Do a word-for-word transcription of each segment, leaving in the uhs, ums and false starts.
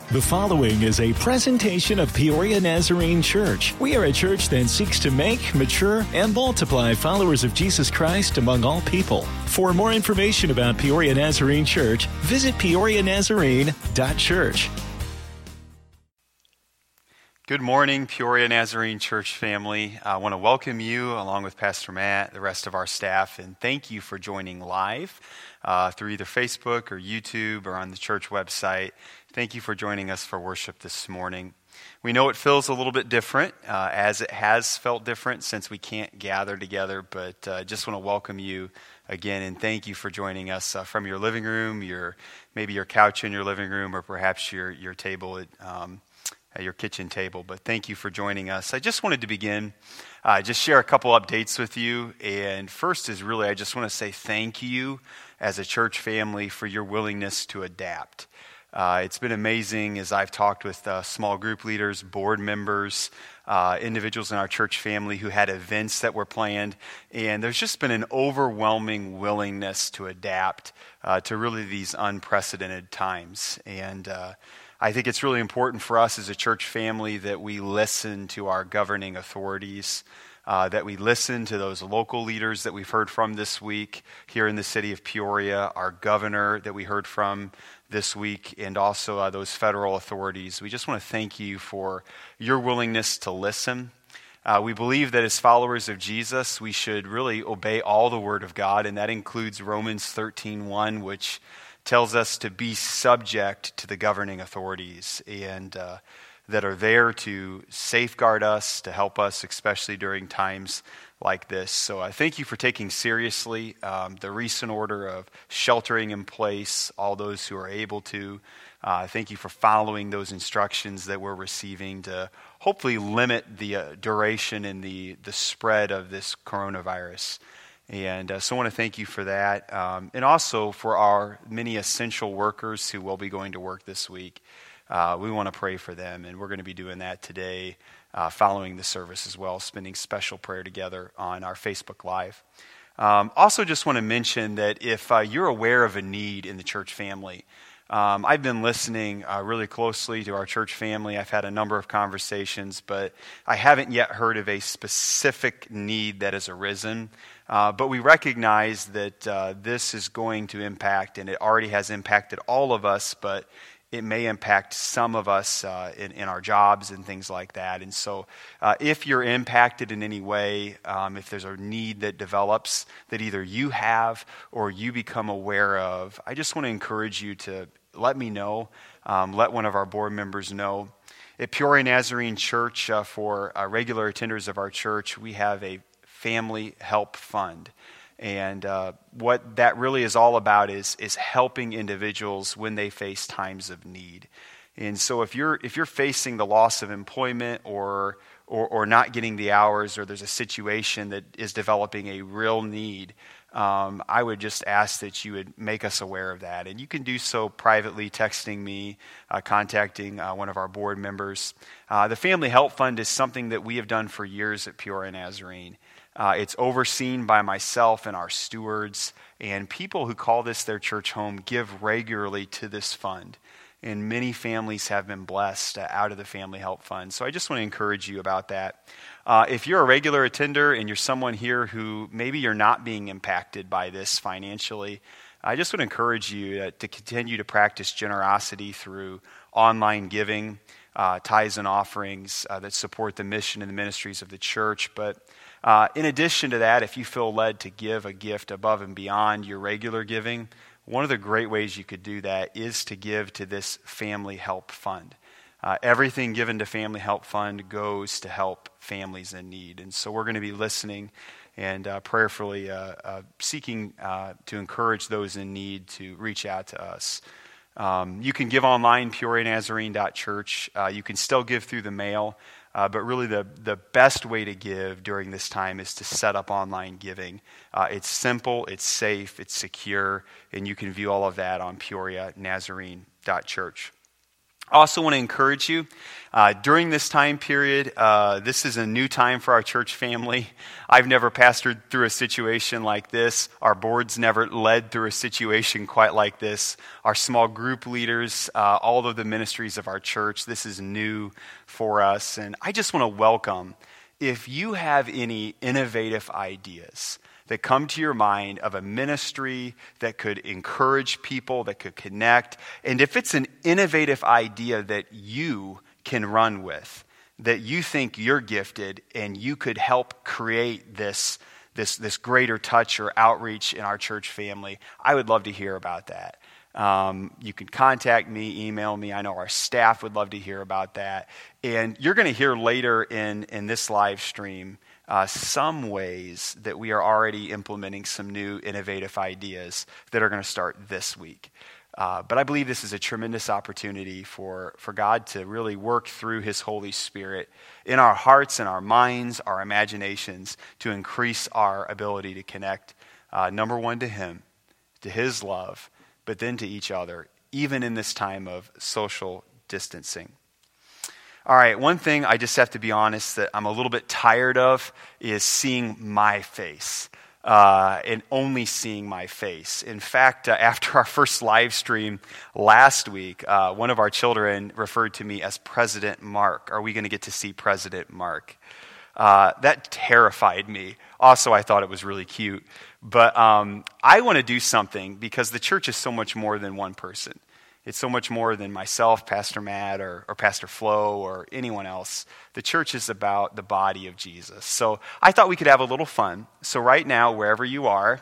The following is a presentation of Peoria Nazarene Church. We are a church that seeks to make, mature, and multiply followers of Jesus Christ among all people. For more information about Peoria Nazarene Church, visit peoria nazarene dot church. Good morning, Peoria Nazarene Church family. I want to welcome you along with Pastor Matt, the rest of our staff, and thank you for joining live uh, through either Facebook or YouTube or on the church website. Thank you for joining us for worship this morning. We know it feels a little bit different, uh, as it has felt different since we can't gather together, but I uh, just want to welcome you again and thank you for joining us uh, from your living room, your maybe your couch in your living room, or perhaps your, your table at um, at your kitchen table. But thank you for joining us. I just wanted to begin, uh, just share a couple updates with you. And first is really, I just want to say thank you as a church family for your willingness to adapt. Uh, it's been amazing as I've talked with uh, small group leaders, board members, uh, individuals in our church family who had events that were planned, and there's just been an overwhelming willingness to adapt uh, to really these unprecedented times. And uh, I think it's really important for us as a church family that we listen to our governing authorities, Uh, that we listen to those local leaders that we've heard from this week here in the city of Peoria, our governor that we heard from this week, and also uh, those federal authorities. We just want to thank you for your willingness to listen. Uh, we believe that as followers of Jesus, we should really obey all the Word of God, and that includes Romans thirteen one, which tells us to be subject to the governing authorities, and uh, that are there to safeguard us, to help us, especially during times like this. So I thank you for taking seriously um, the recent order of sheltering in place, all those who are able to. Uh, thank you for following those instructions that we're receiving to hopefully limit the uh, duration and the, the spread of this coronavirus. And uh, so I want to thank you for that. Um, and also for our many essential workers who will be going to work this week. Uh, we want to pray for them, and we're going to be doing that today uh, following the service as well, spending special prayer together on our Facebook Live. Um, also just want to mention that if uh, you're aware of a need in the church family, um, I've been listening uh, really closely to our church family. I've had a number of conversations, but I haven't yet heard of a specific need that has arisen. Uh, but we recognize that uh, this is going to impact, and it already has impacted all of us, but it may impact some of us uh, in, in our jobs and things like that. And so uh, if you're impacted in any way, um, if there's a need that develops that either you have or you become aware of, I just want to encourage you to let me know, um, let one of our board members know. At Peoria Nazarene Church, uh, for uh, regular attenders of our church, we have a family help fund. And uh, what that really is all about is is helping individuals when they face times of need. And so if you're if you're facing the loss of employment or or, or not getting the hours, or there's a situation that is developing a real need, um, I would just ask that you would make us aware of that. And you can do so privately, texting me, uh, contacting uh, one of our board members. Uh, the Family Help Fund is something that we have done for years at Peoria Nazarene. Uh, it's overseen by myself and our stewards, and people who call this their church home give regularly to this fund. And many families have been blessed uh, out of the Family Help Fund. So I just want to encourage you about that. Uh, if you're a regular attender and you're someone here who maybe you're not being impacted by this financially, I just would encourage you uh, to continue to practice generosity through online giving, uh, tithes and offerings uh, that support the mission and the ministries of the church. But Uh, in addition to that, if you feel led to give a gift above and beyond your regular giving, one of the great ways you could do that is to give to this Family Help Fund. Uh, everything given to Family Help Fund goes to help families in need. And so we're going to be listening and uh, prayerfully uh, uh, seeking uh, to encourage those in need to reach out to us. Um, you can give online, peoria nazarene dot church. Uh, you can still give through the mail. Uh, but really the, the best way to give during this time is to set up online giving. Uh, it's simple, it's safe, it's secure, and you can view all of that on peoria nazarene dot church. I also want to encourage you, uh, during this time period, uh, this is a new time for our church family. I've never pastored through a situation like this. Our board's never led through a situation quite like this. Our small group leaders, uh, all of the ministries of our church, this is new for us. And I just want to welcome, if you have any innovative ideas that come to your mind of a ministry that could encourage people, that could connect, and if it's an innovative idea that you can run with, that you think you're gifted and you could help create this, this, this greater touch or outreach in our church family, I would love to hear about that. Um, you can contact me, email me. I know our staff would love to hear about that. And you're going to hear later in, in this live stream Uh, some ways that we are already implementing some new innovative ideas that are going to start this week. Uh, but I believe this is a tremendous opportunity for, for God to really work through His Holy Spirit in our hearts and our minds, our imaginations, to increase our ability to connect, uh, number one, to Him, to His love, but then to each other, even in this time of social distancing. All right, one thing I just have to be honest that I'm a little bit tired of is seeing my face, uh, and only seeing my face. In fact, uh, after our first live stream last week, uh, one of our children referred to me as President Mark. Are we going to get to see President Mark? Uh, that terrified me. Also, I thought it was really cute. But um, I want to do something because the church is so much more than one person. It's so much more than myself, Pastor Matt, or, or Pastor Flo, or anyone else. The church is about the body of Jesus. So I thought we could have a little fun. So right now, wherever you are,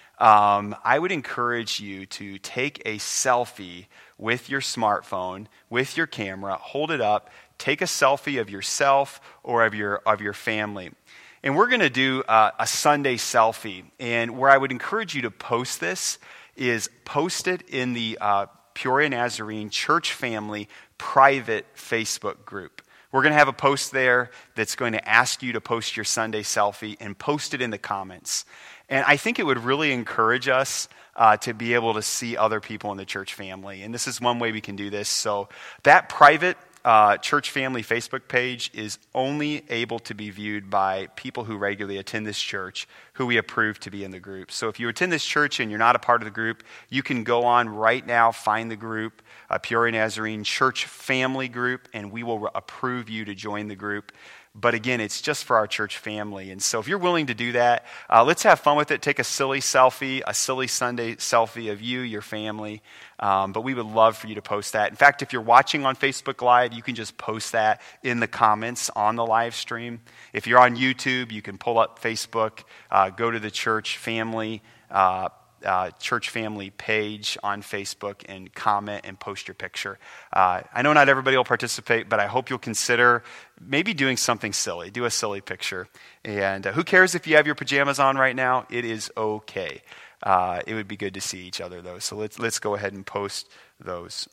um, I would encourage you to take a selfie with your smartphone, with your camera, hold it up, take a selfie of yourself or of your of your family. And we're going to do uh, a Sunday selfie. And where I would encourage you to post this is post it in the uh, Peoria Nazarene Church Family private Facebook group. We're going to have a post there that's going to ask you to post your Sunday selfie and post it in the comments. And I think it would really encourage us uh, to be able to see other people in the church family. And this is one way we can do this. So that private uh, church family Facebook page is only able to be viewed by people who regularly attend this church, who we approve to be in the group. So if you attend this church and you're not a part of the group, you can go on right now, find the group, uh, Peoria Nazarene Church Family Group, and we will approve you to join the group. But again, it's just for our church family. And so if you're willing to do that, uh, let's have fun with it. Take a silly selfie, a silly Sunday selfie of you, your family. Um, but we would love for you to post that. In fact, if you're watching on Facebook Live, you can just post that in the comments on the live stream. If you're on YouTube, you can pull up Facebook, uh, go to the church family uh Uh, church family page on Facebook and comment and post your picture. Uh, I know not everybody will participate, but I hope you'll consider maybe doing something silly. Do a silly picture. And uh, who cares if you have your pajamas on right now? It is okay. Uh, it would be good to see each other though. So let's let's go ahead and post those.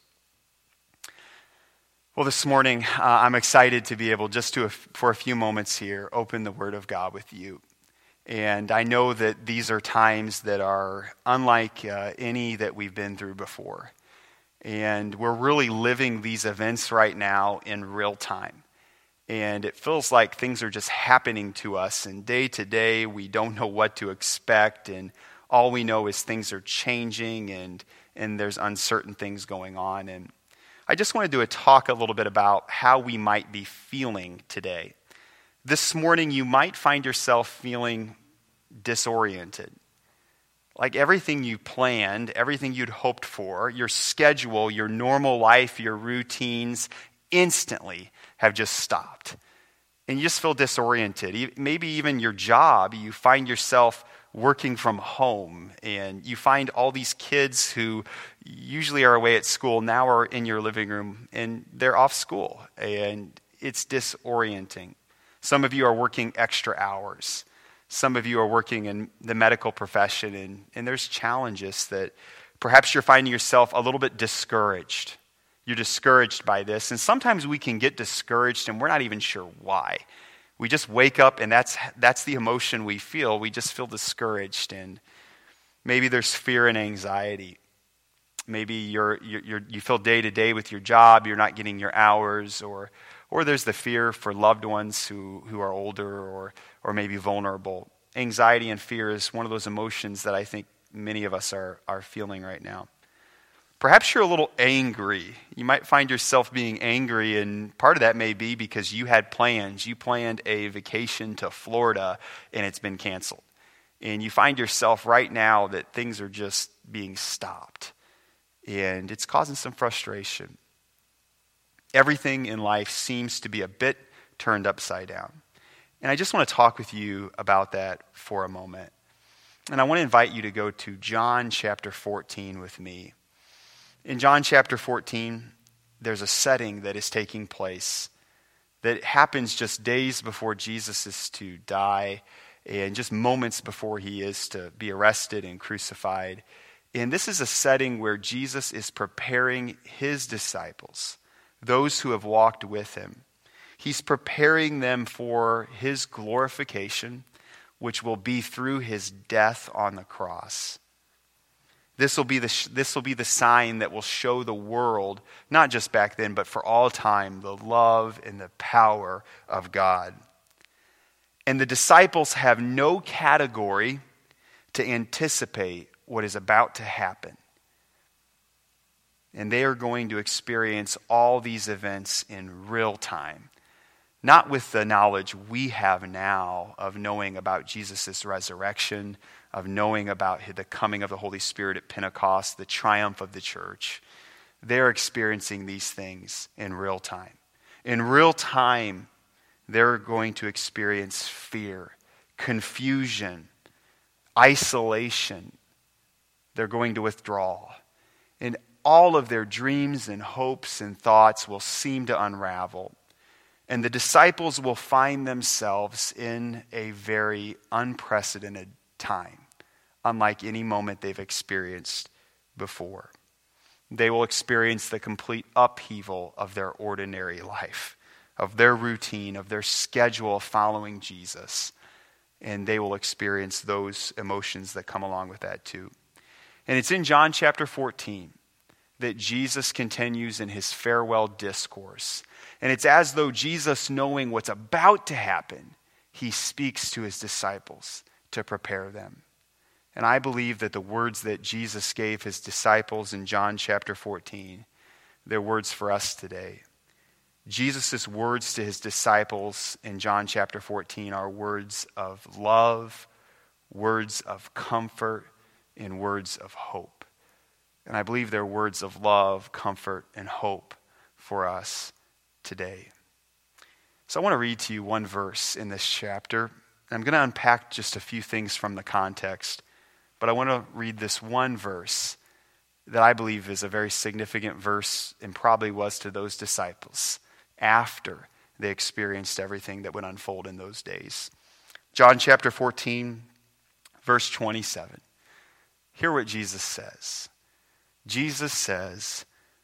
Well, this morning uh, I'm excited to be able just to, for a few moments here, open the Word of God with you. And I know that these are times that are unlike uh, any that we've been through before. And we're really living these events right now in real time. And it feels like things are just happening to us. And day to day, we don't know what to expect. And all we know is things are changing and, and there's uncertain things going on. And I just want to do a talk a little bit about how we might be feeling today. This morning, you might find yourself feeling disoriented. Like everything you planned, everything you'd hoped for, your schedule, your normal life, your routines, instantly have just stopped. And you just feel disoriented. Maybe even your job, you find yourself working from home, and you find all these kids who usually are away at school now are in your living room, and they're off school, and it's disorienting. Some of you are working extra hours. Some of you are working in the medical profession, and, and there's challenges that perhaps you're finding yourself a little bit discouraged. You're discouraged by this, and sometimes we can get discouraged and we're not even sure why. We just wake up and that's that's the emotion we feel. We just feel discouraged, and maybe there's fear and anxiety. Maybe you're, you're, you're, you feel day to day with your job, you're not getting your hours, or or there's the fear for loved ones who, who are older or or maybe vulnerable. Anxiety and fear is one of those emotions that I think many of us are, are feeling right now. Perhaps you're a little angry. You might find yourself being angry, and part of that may be because you had plans. You planned a vacation to Florida, and it's been canceled. And you find yourself right now that things are just being stopped. And it's causing some frustration. Everything in life seems to be a bit turned upside down. And I just want to talk with you about that for a moment. And I want to invite you to go to John chapter fourteen with me. In John chapter fourteen, there's a setting that is taking place that happens just days before Jesus is to die and just moments before he is to be arrested and crucified. And this is a setting where Jesus is preparing his disciples, those who have walked with him. He's preparing them for his glorification, which will be through his death on the cross. This will be the this will be the sign that will show the world, not just back then, but for all time, the love and the power of God. And the disciples have no category to anticipate what is about to happen. And they are going to experience all these events in real time. Not with the knowledge we have now of knowing about Jesus' resurrection, of knowing about the coming of the Holy Spirit at Pentecost, the triumph of the church. They're experiencing these things in real time. In real time, they're going to experience fear, confusion, isolation. They're going to withdraw. And all of their dreams and hopes and thoughts will seem to unravel. And the disciples will find themselves in a very unprecedented time, unlike any moment they've experienced before. They will experience the complete upheaval of their ordinary life, of their routine, of their schedule of following Jesus. And they will experience those emotions that come along with that too. And it's in John chapter fourteen that Jesus continues in his farewell discourse. And it's as though Jesus, knowing what's about to happen, he speaks to his disciples to prepare them. And I believe that the words that Jesus gave his disciples in John chapter fourteen, they're words for us today. Jesus' words to his disciples in John chapter fourteen are words of love, words of comfort, and words of hope. And I believe they're words of love, comfort, and hope for us today. So I want to read to you one verse in this chapter. I'm going to unpack just a few things from the context, but I want to read this one verse that I believe is a very significant verse and probably was to those disciples after they experienced everything that would unfold in those days. John chapter fourteen, verse twenty-seven. Hear what Jesus says. Jesus says,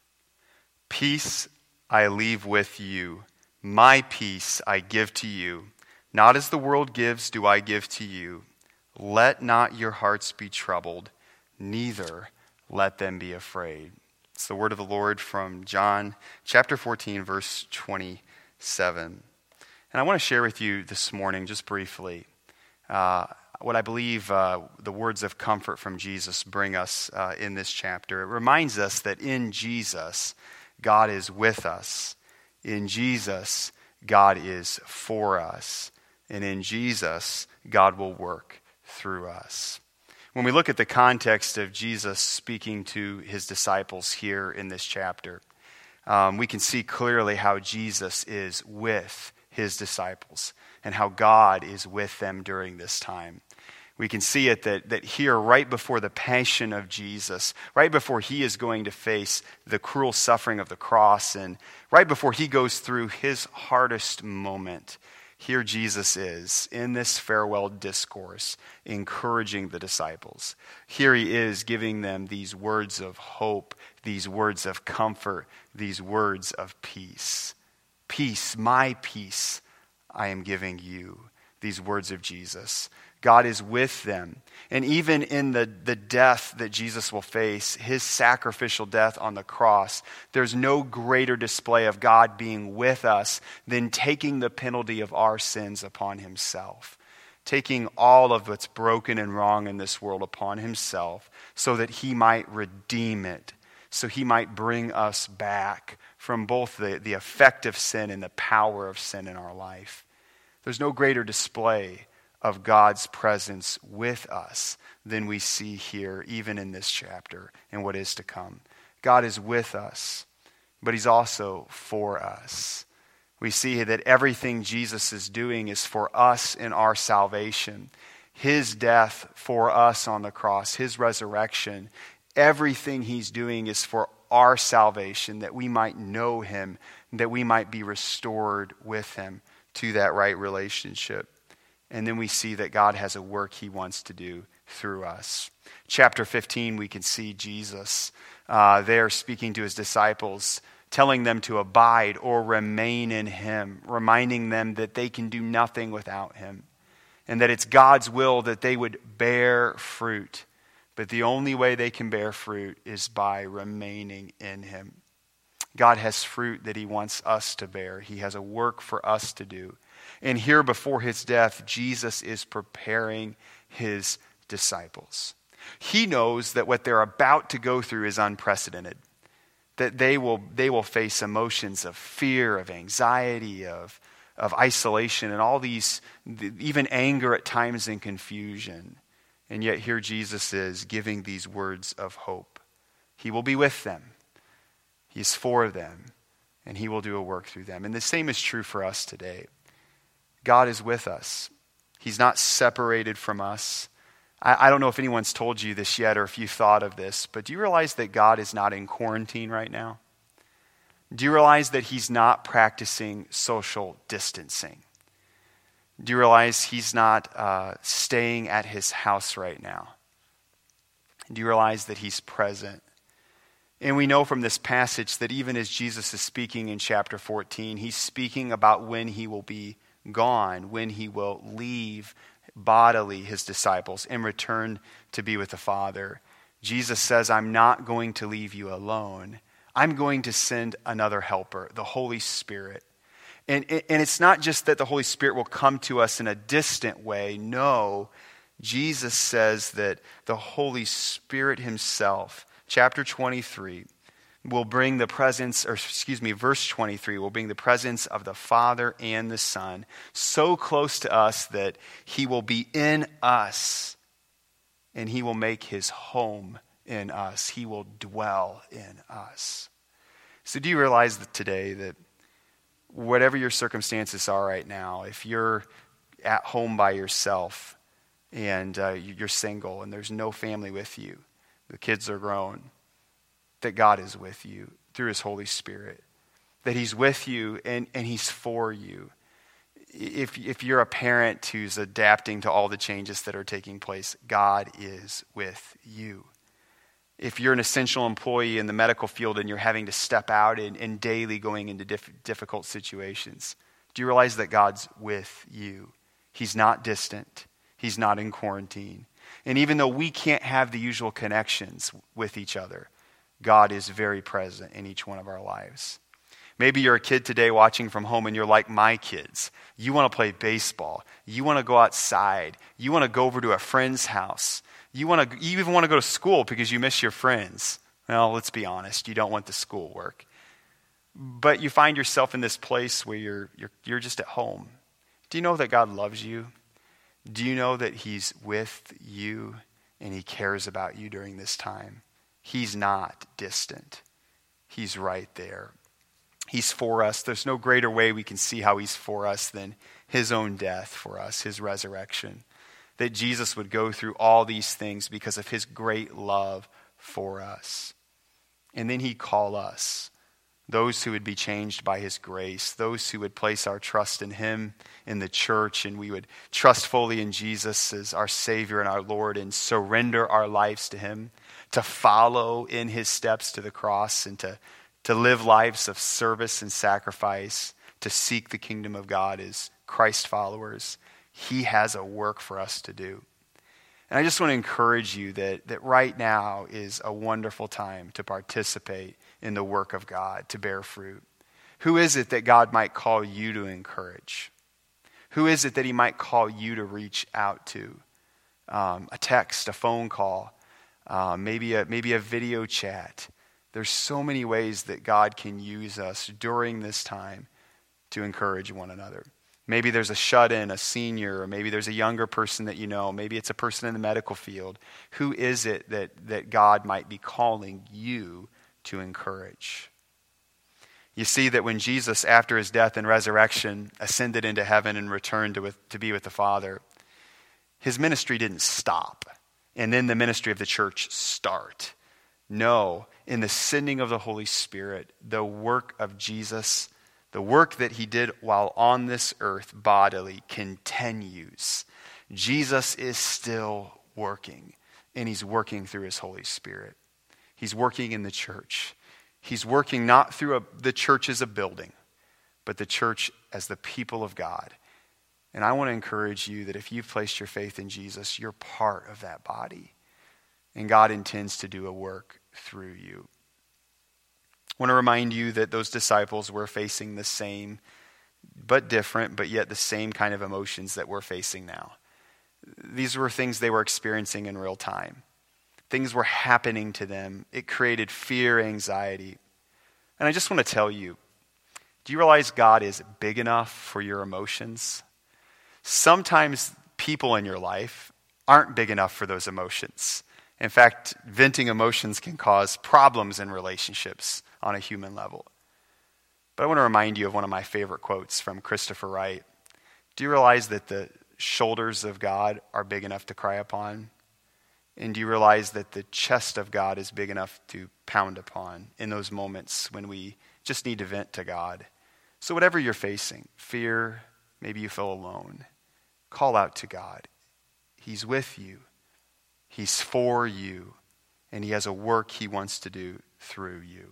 "Peace I leave with you, my peace I give to you. Not as the world gives do I give to you. Let not your hearts be troubled, neither let them be afraid." It's the word of the Lord from John chapter fourteen, verse twenty-seven. And I want to share with you this morning, just briefly, uh, what I believe uh, the words of comfort from Jesus bring us uh, in this chapter. It reminds us that in Jesus, God is with us. In Jesus, God is for us. And in Jesus, God will work through us. When we look at the context of Jesus speaking to his disciples here in this chapter, um, we can see clearly how Jesus is with his disciples and how God is with them during this time. We can see it that, that here, right before the passion of Jesus, right before he is going to face the cruel suffering of the cross, and right before he goes through his hardest moment, here Jesus is in this farewell discourse, encouraging the disciples. Here he is giving them these words of hope, these words of comfort, these words of peace. Peace, my peace, I am giving you. these words of Jesus. God is with them. And even in the, the death that Jesus will face, his sacrificial death on the cross, there's no greater display of God being with us than taking the penalty of our sins upon himself. Taking all of what's broken and wrong in this world upon himself so that he might redeem it, so he might bring us back from both the, the effect of sin and the power of sin in our life. There's no greater display of God's presence with us than we see here, even in this chapter and what is to come. God is with us, but he's also for us. We see that everything Jesus is doing is for us in our salvation. His death for us on the cross, his resurrection, everything he's doing is for our salvation, that we might know him, that we might be restored with him to that right relationship. And then we see that God has a work he wants to do through us. Chapter fifteen, we can see Jesus uh, there speaking to his disciples, telling them to abide or remain in him, reminding them that they can do nothing without him, and that it's God's will that they would bear fruit. But the only way they can bear fruit is by remaining in him. God has fruit that he wants us to bear. He has a work for us to do. And here before his death, Jesus is preparing his disciples. He knows that what they're about to go through is unprecedented. That they will, they will face emotions of fear, of anxiety, of, of isolation, and all these, even anger at times and confusion. And yet here Jesus is giving these words of hope. He will be with them. He's for them. And he will do a work through them. And the same is true for us today. God is with us. He's not separated from us. I, I don't know if anyone's told you this yet or if you thought of this, but do you realize that God is not in quarantine right now? Do you realize that he's not practicing social distancing? Do you realize he's not uh, staying at his house right now? Do you realize that he's present? And we know from this passage that even as Jesus is speaking in chapter fourteen, he's speaking about when he will be gone, when he will leave bodily his disciples and return to be with the Father. Jesus says, I'm not going to leave you alone. I'm going to send another helper, the Holy Spirit. And, and it's not just that the Holy Spirit will come to us in a distant way. No, Jesus says that the Holy Spirit himself, chapter twenty-three, will bring the presence, or excuse me, verse twenty-three, will bring the presence of the Father and the Son so close to us that he will be in us and he will make his home in us. He will dwell in us. So do you realize that today that whatever your circumstances are right now, if you're at home by yourself and uh, you're single and there's no family with you, the kids are grown, that God is with you through his Holy Spirit, that he's with you and, and he's for you. If, if you're a parent who's adapting to all the changes that are taking place, God is with you. If you're an essential employee in the medical field and you're having to step out and, and daily going into diff, difficult situations, do you realize that God's with you? He's not distant. He's not in quarantine. And even though we can't have the usual connections with each other, God is very present in each one of our lives. Maybe you're a kid today watching from home and you're like my kids. You want to play baseball. You want to go outside. You want to go over to a friend's house. You want to, you even want to go to school because you miss your friends. Well, let's be honest. You don't want the schoolwork. But you find yourself in this place where you're, you're, you're just at home. Do you know that God loves you? Do you know that he's with you and he cares about you during this time? He's not distant. He's right there. He's for us. There's no greater way we can see how he's for us than his own death for us, his resurrection. That Jesus would go through all these things because of his great love for us. And then he'd call us, those who would be changed by his grace, those who would place our trust in him, in the church, and we would trust fully in Jesus as our Savior and our Lord and surrender our lives to him, to follow in his steps to the cross and to, to live lives of service and sacrifice, to seek the kingdom of God as Christ followers. He has a work for us to do. And I just want to encourage you that, that right now is a wonderful time to participate in the work of God, to bear fruit. Who is it that God might call you to encourage? Who is it that he might call you to reach out to? Um, a text, a phone call, uh, maybe a, maybe a video chat. There's so many ways that God can use us during this time to encourage one another. Maybe there's a shut-in, a senior, or maybe there's a younger person that you know. Maybe it's a person in the medical field. Who is it that, that God might be calling you to encourage? You see that when Jesus, after his death and resurrection, ascended into heaven and returned to, with, to be with the Father, his ministry didn't stop, and then the ministry of the church start. No, in the sending of the Holy Spirit, the work of Jesus, the work that he did while on this earth bodily, continues. Jesus is still working, and he's working through his Holy Spirit. He's working in the church. He's working not through a, the church as a building, but the church as the people of God. And I want to encourage you that if you've placed your faith in Jesus, you're part of that body. And God intends to do a work through you. I want to remind you that those disciples were facing the same, but different, but yet the same kind of emotions that we're facing now. These were things they were experiencing in real time. Things were happening to them. It created fear, anxiety. And I just want to tell you, do you realize God is big enough for your emotions? Sometimes people in your life aren't big enough for those emotions. In fact, venting emotions can cause problems in relationships on a human level. But I want to remind you of one of my favorite quotes from Christopher Wright. Do you realize that the shoulders of God are big enough to cry upon? And do you realize that the chest of God is big enough to pound upon in those moments when we just need to vent to God? So whatever you're facing, fear, maybe you feel alone, call out to God. He's with you. He's for you. And he has a work he wants to do through you.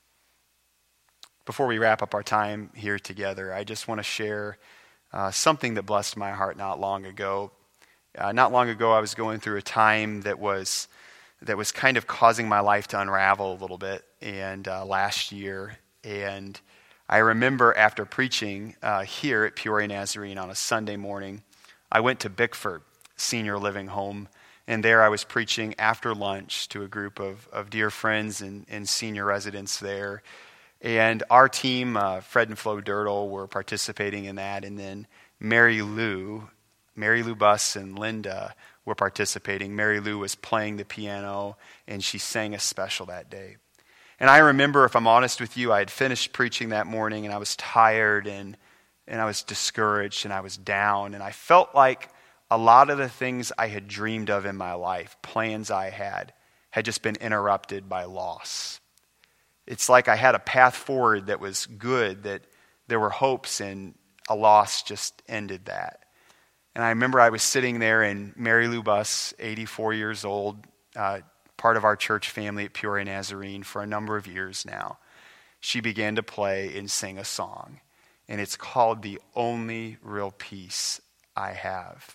Before we wrap up our time here together, I just want to share uh, something that blessed my heart not long ago. Uh, not long ago, I was going through a time that was that was kind of causing my life to unravel a little bit. And uh, last year, and I remember after preaching uh, here at Peoria Nazarene on a Sunday morning, I went to Bickford Senior Living Home, and there I was preaching after lunch to a group of, of dear friends and, and senior residents there. And our team, uh, Fred and Flo Dirtle, were participating in that, and then Mary Lou, Mary Lou Buss and Linda were participating. Mary Lou was playing the piano, and she sang a special that day. And I remember, if I'm honest with you, I had finished preaching that morning, and I was tired, and and I was discouraged, and I was down, and I felt like a lot of the things I had dreamed of in my life, plans I had, had just been interrupted by loss. It's like I had a path forward that was good, that there were hopes, and a loss just ended that. And I remember I was sitting there, and Mary Lou Buss, eighty-four years old, uh, part of our church family at Peoria Nazarene for a number of years now, she began to play and sing a song. And it's called "The Only Real Peace I Have."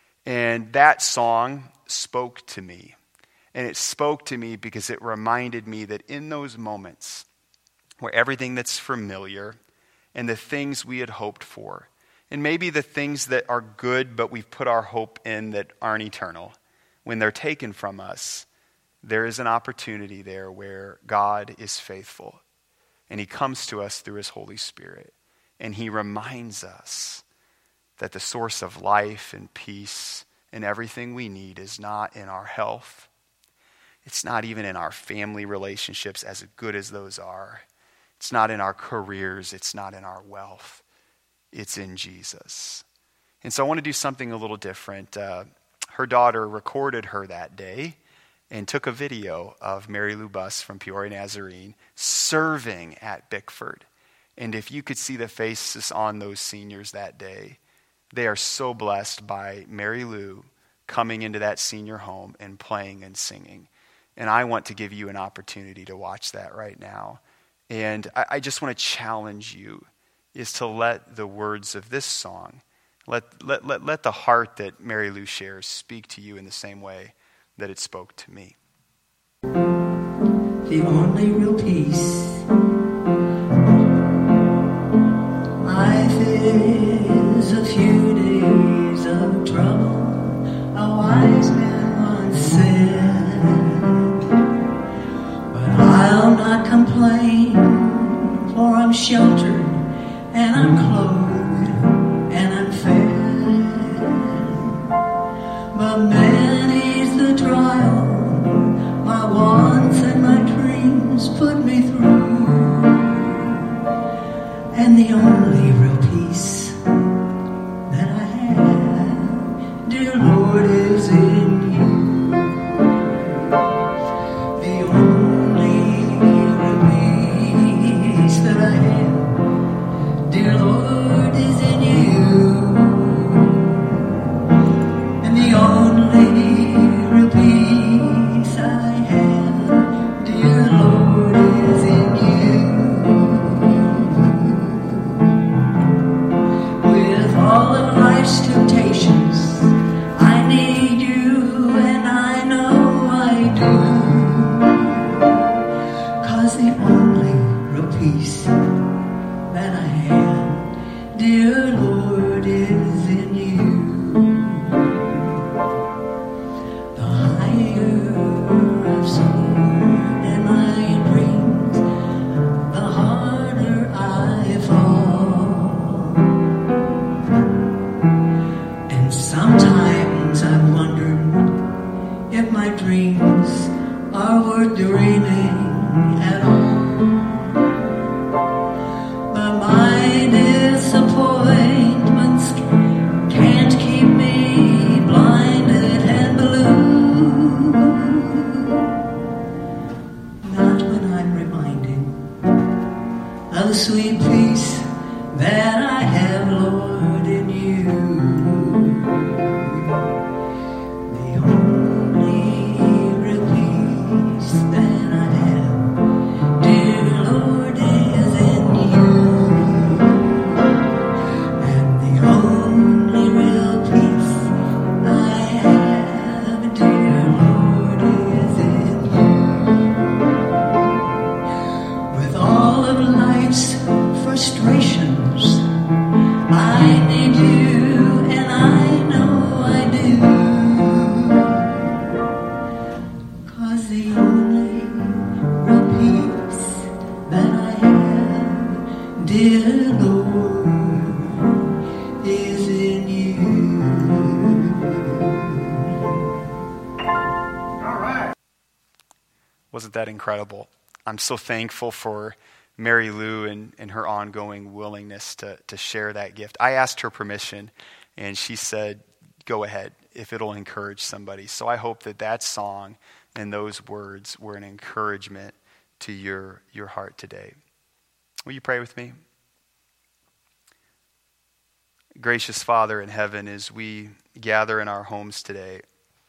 And that song spoke to me. And it spoke to me because it reminded me that in those moments where everything that's familiar and the things we had hoped for, and maybe the things that are good but we've put our hope in that aren't eternal, when they're taken from us, there is an opportunity there where God is faithful. And he comes to us through his Holy Spirit. And he reminds us that the source of life and peace and everything we need is not in our health. It's not even in our family relationships, as good as those are. It's not in our careers. It's not in our wealth. It's in Jesus. And so I want to do something a little different. Uh, her daughter recorded her that day and took a video of Mary Lou Buss from Peoria Nazarene serving at Bickford. And if you could see the faces on those seniors that day, they are so blessed by Mary Lou coming into that senior home and playing and singing. And I want to give you an opportunity to watch that right now. And I, I just want to challenge you is to let the words of this song Let, let, let, let the heart that Mary Lou shares speak to you in the same way that it spoke to me. The only real peace. Life is a few days of trouble, a wise man once said. But I'll not complain, for I'm sheltered and I'm clothed and I'm fed. But many's the trial my wants and my dreams put me through, and the only real peace that I have, dear Lord, is in you. The only real peace that I have, dear Lord, is in you. And the only real peace I have, dear Lord, is in you. With all of life's temptations, I need you, and I know I do. 'Cause the only real peace that I have, dear Lord, is in you. The higher I've soared in my dreams, the harder I fall. And sometimes I've wondered if my dreams are worth dreaming at all. But my disappointments can't keep me blinded and blue. Not when I'm reminded of the sweet peace that I have, Lord, in you. The only real peace that I have, dear Lord, is in you. And the only real peace I have, dear Lord, is in you. With all of life's frustrations, I need you, and I know I do. 'Cause the only real peace that I have, dear Lord, is in you. Wasn't that incredible? I'm so thankful for Mary Lou and, and her ongoing willingness to, to share that gift. I asked her permission, and she said, go ahead, if it'll encourage somebody. So I hope that that song and those words were an encouragement to your, your heart today. Will you pray with me? Gracious Father in heaven, as we gather in our homes today,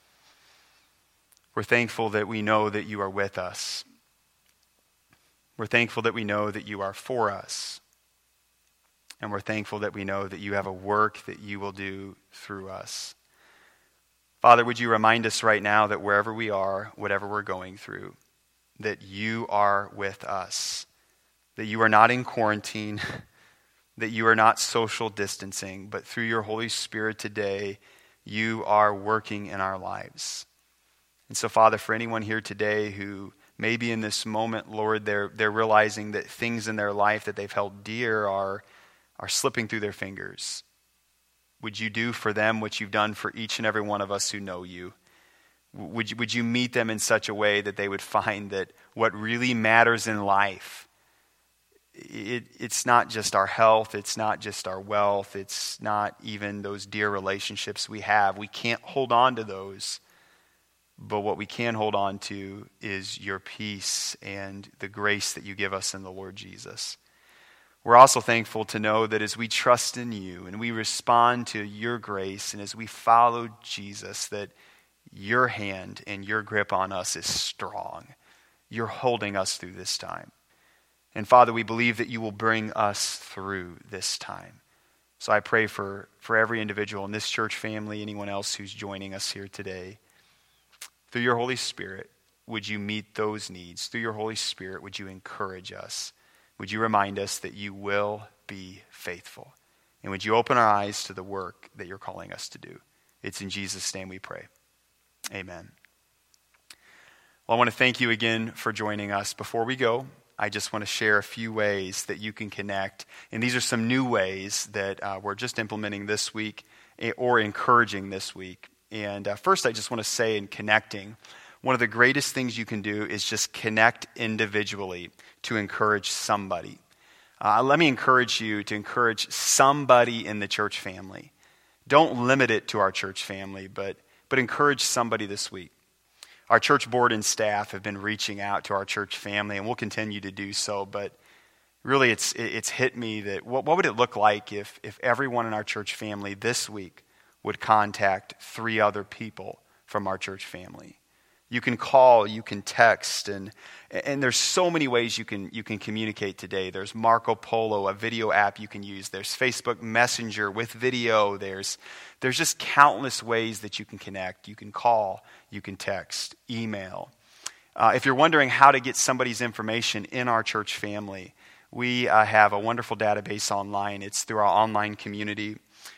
we're thankful that we know that you are with us. We're thankful that we know that you are for us. And we're thankful that we know that you have a work that you will do through us. Father, would you remind us right now that wherever we are, whatever we're going through, that you are with us, that you are not in quarantine, that you are not social distancing, but through your Holy Spirit today, you are working in our lives. And so, Father, for anyone here today who maybe in this moment, Lord, they're they're realizing that things in their life that they've held dear are, are slipping through their fingers. Would you do for them what you've done for each and every one of us who know you? Would you, would you meet them in such a way that they would find that what really matters in life, it, it's not just our health, it's not just our wealth, it's not even those dear relationships we have. We can't hold on to those. But what we can hold on to is your peace and the grace that you give us in the Lord Jesus. We're also thankful to know that as we trust in you and we respond to your grace and as we follow Jesus, that your hand and your grip on us is strong. You're holding us through this time. And Father, we believe that you will bring us through this time. So I pray for, for every individual in this church family, anyone else who's joining us here today. Through your Holy Spirit, would you meet those needs? Through your Holy Spirit, would you encourage us? Would you remind us that you will be faithful? And would you open our eyes to the work that you're calling us to do? It's in Jesus' name we pray. Amen. Well, I want to thank you again for joining us. Before we go, I just want to share a few ways that you can connect. And these are some new ways that uh, we're just implementing this week or encouraging this week. And uh, first, I just want to say in connecting, one of the greatest things you can do is just connect individually to encourage somebody. Uh, let me encourage you to encourage somebody in the church family. Don't limit it to our church family, but, but encourage somebody this week. Our church board and staff have been reaching out to our church family, and we'll continue to do so. But really, it's it's hit me that what, what would it look like if if everyone in our church family this week would contact three other people from our church family? You can call, you can text, and and there's so many ways you can you can communicate today. There's Marco Polo, a video app you can use. There's Facebook Messenger with video. There's there's just countless ways that you can connect. You can call, you can text, email. Uh, if you're wondering how to get somebody's information in our church family, we uh, have a wonderful database online. It's through our online community.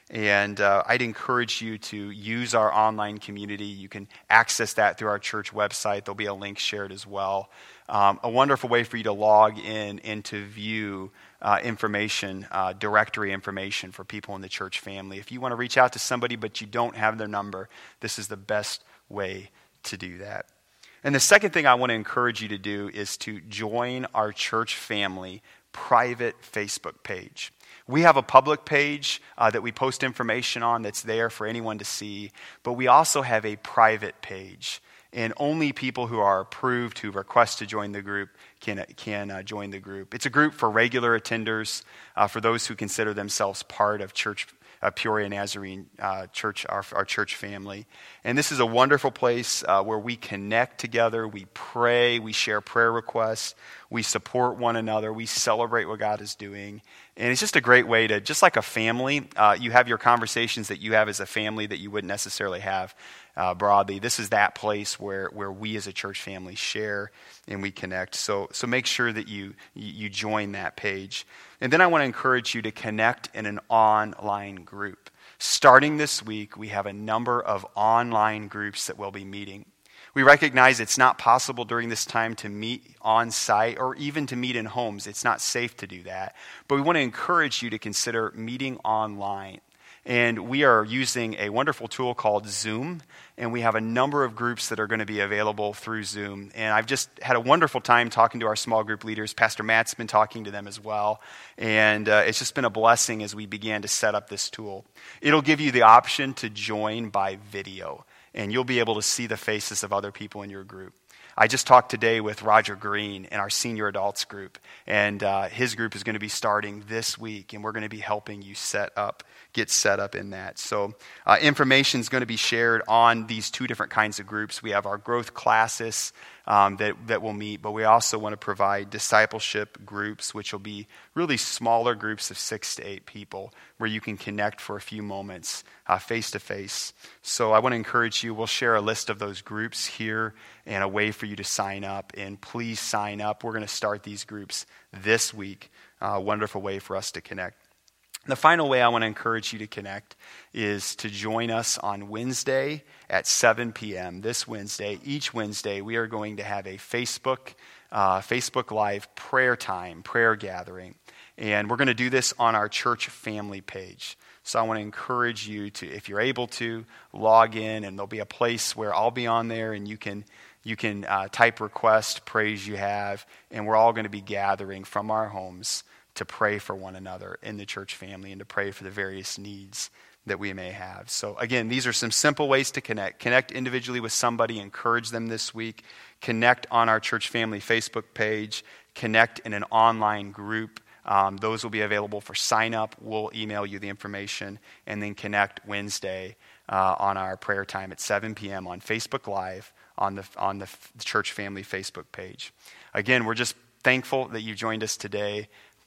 And uh, I'd encourage you to use our online community. You can access that through our church website. There'll be a link shared as well. Um, a wonderful way for you to log in and to view uh, information, uh, directory information for people in the church family. If you want to reach out to somebody but you don't have their number, this is the best way to do that. And the second thing I want to encourage you to do is to join our church family private Facebook page. We have a public page uh, that we post information on that's there for anyone to see, but we also have a private page, and only people who are approved, who request to join the group, can can uh, join the group. It's a group for regular attenders, uh, for those who consider themselves part of church Uh, Peoria Nazarene uh, Church, our, our church family. And this is a wonderful place uh, where we connect together, we pray, we share prayer requests, we support one another, we celebrate what God is doing. And it's just a great way to, just like a family, uh, you have your conversations that you have as a family that you wouldn't necessarily have uh, broadly. This is that place where, where we as a church family share and we connect. So, so make sure that you, you join that page. And then I want to encourage you to connect in an online group. Starting this week, we have a number of online groups that we'll be meeting. We recognize it's not possible during this time to meet on site or even to meet in homes. It's not safe to do that. But we want to encourage you to consider meeting online. And we are using a wonderful tool called Zoom, and we have a number of groups that are going to be available through Zoom. And I've just had a wonderful time talking to our small group leaders. Pastor Matt's been talking to them as well. And uh, it's just been a blessing as we began to set up this tool. It'll give you the option to join by video, and you'll be able to see the faces of other people in your group. I just talked today with Roger Green in our senior adults group, and uh, his group is going to be starting this week, and we're going to be helping you set up, get set up in that. So uh, information is going to be shared on these two different kinds of groups. We have our growth classes um, that, that we'll meet, but we also want to provide discipleship groups, which will be really smaller groups of six to eight people where you can connect for a few moments uh, face-to-face. So I want to encourage you, we'll share a list of those groups here and a way for you to sign up. And please sign up. We're going to start these groups this week. A uh, wonderful way for us to connect. The final way I want to encourage you to connect is to join us on Wednesday at seven p.m. This Wednesday, each Wednesday, we are going to have a Facebook, uh, Facebook Live prayer time, prayer gathering. And we're going to do this on our church family page. So I want to encourage you to, if you're able to, log in, and there'll be a place where I'll be on there, and you can you can uh, type request, praise you have, and we're all going to be gathering from our homes to pray for one another in the church family and to pray for the various needs that we may have. So again, these are some simple ways to connect. Connect individually with somebody, encourage them this week. Connect on our church family Facebook page. Connect in an online group. Um, those will be available for sign up. We'll email you the information. And then connect Wednesday uh, on our prayer time at seven p.m. on Facebook Live on the on the church family Facebook page. Again, we're just thankful that you joined us today.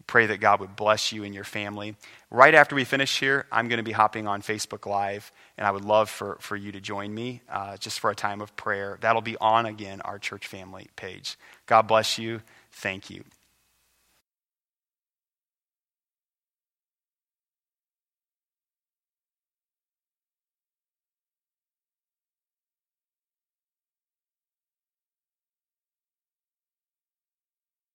Pray that God would bless you and your family. Right after we finish here, I'm going to be hopping on Facebook Live, and I would love for, for you to join me uh, just for a time of prayer. That'll be on, again, our church family page. God bless you. Thank you.